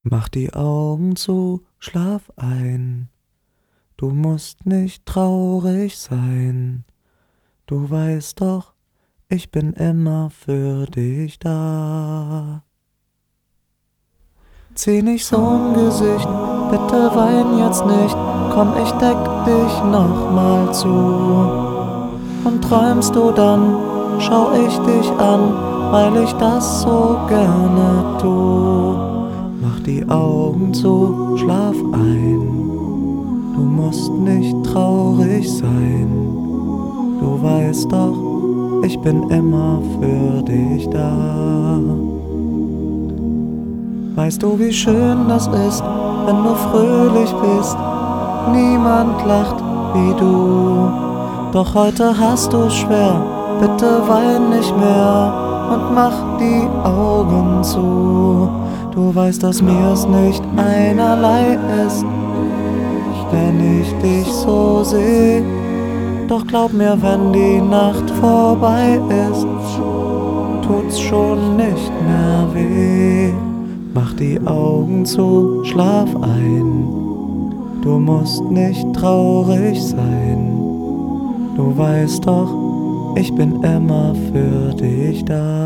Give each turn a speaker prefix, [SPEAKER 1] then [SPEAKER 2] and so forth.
[SPEAKER 1] Mach die Augen zu, schlaf ein. Du musst nicht traurig sein. Du weißt doch, ich bin immer für dich da. Zieh nicht so'n Gesicht, bitte wein jetzt nicht. Komm, ich deck dich nochmal zu. Und träumst du dann, schau ich dich an, weil ich das so gerne tu. Mach die Augen zu, schlaf ein. Du musst nicht traurig sein. Du weißt doch, ich bin immer für dich da. Weißt du, wie schön das ist, wenn du fröhlich bist? Niemand lacht wie du. Doch heute hast du's schwer, bitte wein nicht mehr und mach die Augen zu. Du weißt, dass mir's nicht einerlei ist, wenn ich dich so seh. Doch glaub mir, wenn die Nacht vorbei ist, tut's schon nicht mehr weh. Mach die Augen zu, schlaf ein. Du musst nicht traurig sein. Du weißt doch, ich bin immer für dich da.